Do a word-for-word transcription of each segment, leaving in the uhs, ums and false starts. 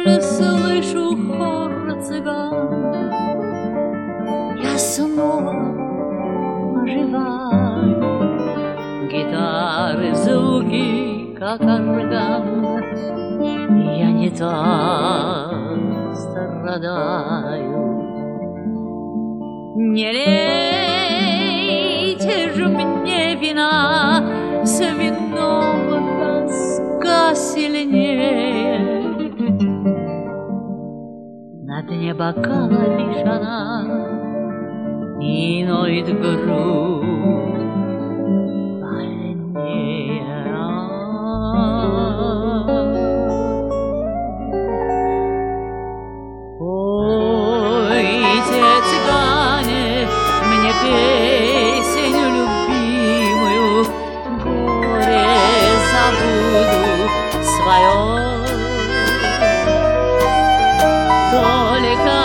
слышу хор цыган. Я снова оживаю, гитары звуки, как орган. Я не так страдаю. Не лейте же мне вина, с вином тоска сильнее. На дне бокала лишь она и ноет грудь больнее. Пойте, цыгане, мне песню любимую, горе забуду свое. Только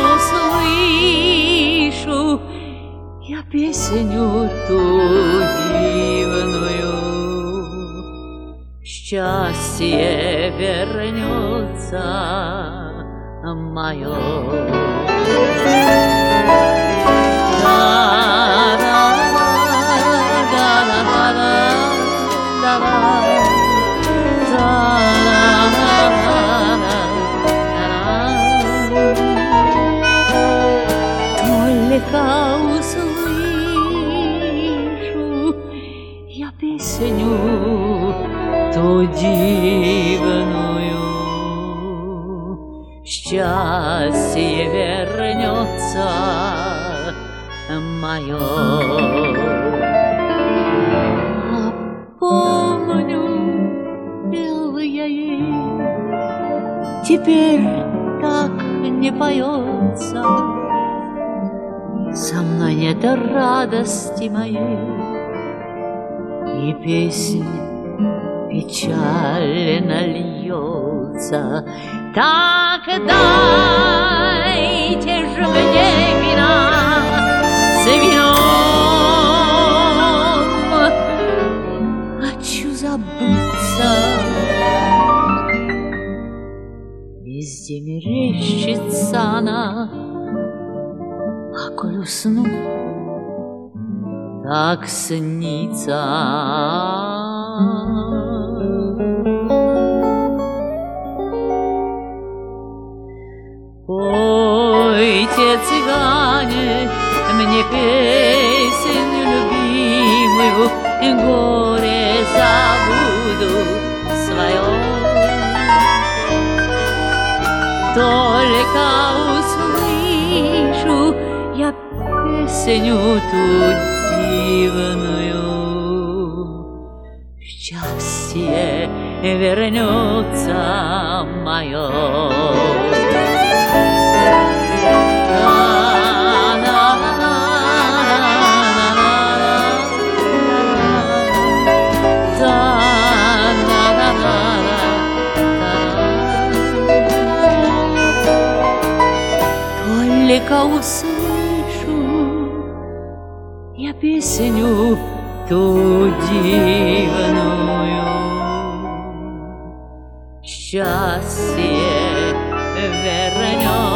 услышу я песню ту дивную, счастье вернется мое. Только услышу я песню ту дивную, счастье вернется мое. А помню, пел я ей, теперь так не поется. Со мной нет радости моей, и песнь печально льется. Так дайте же мне вина, с вином хочу забыться. Везде мерещится она, а коль усну, так снится. Пойте, цыгане, мне песню любимую, горе забуду свое. Только услышу я песню ту дивную, счастье вернется мое. Только услышу я песню ту дивную, счастье вернется.